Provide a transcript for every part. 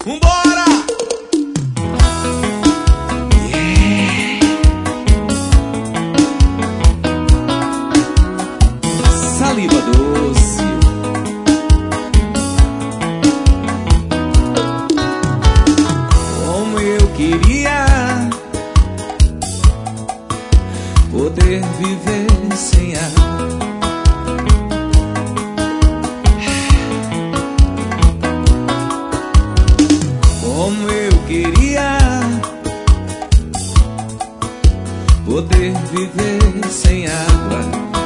Vambora! Saliva doce. Como eu queria poder viver sem água. Como eu queria poder viver sem água.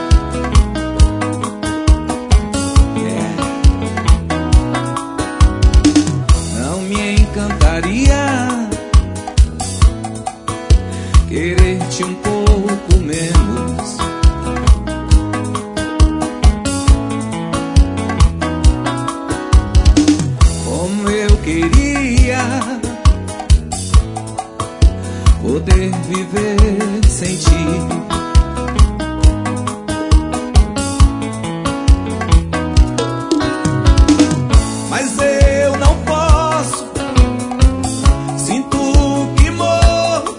Não me encantaria querer-te um pouco menos. Como eu queria poder viver sem ti. Mas eu não posso, sinto que morro.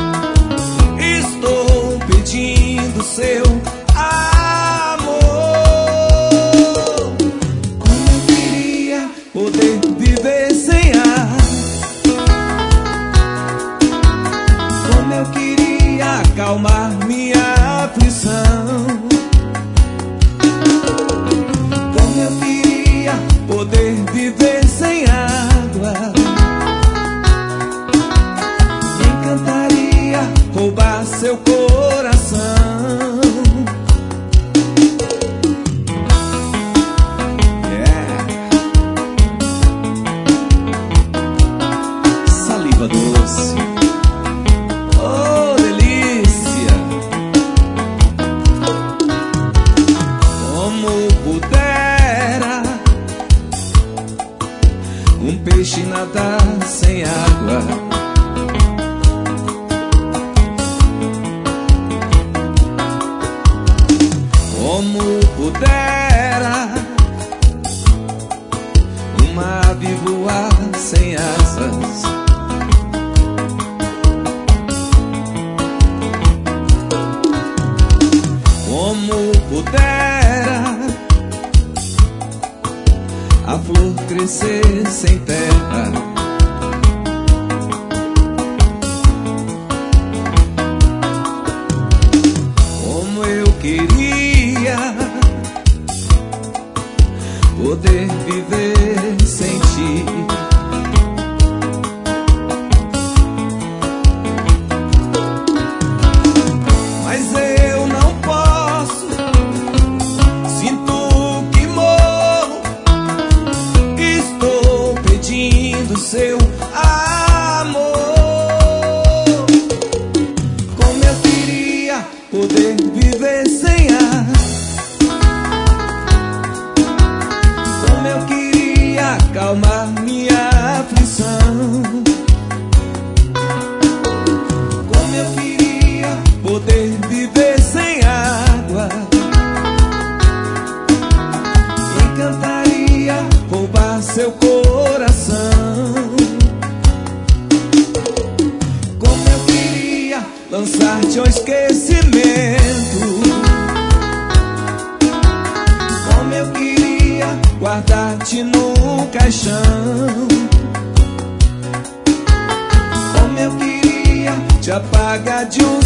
Estou pedindo seu amor. Como eu queria poder viver sem ar. Como eu queria acalmar minha aflição. Como eu queria poder viver sem água. Me encantaria roubar seu coração. Saliva doce. Oh, delícia. Como pudera um peixe nadar sem água. Como pudera uma ave voar sem asas. Como pudera a flor crescer sem terra. Como eu queria poder viver sem ti. Mas eu não posso, sinto que morro. Estou pedindo seu amor. Como eu queria poder viver sem ar. Como eu queria acalmar minha aflição. Como eu queria poder viver sem água. Encantaria roubar seu coração. Como eu queria lançar-te ao esquecimento. Como eu queria guardar-te num caixão. Como eu queria te apagar de um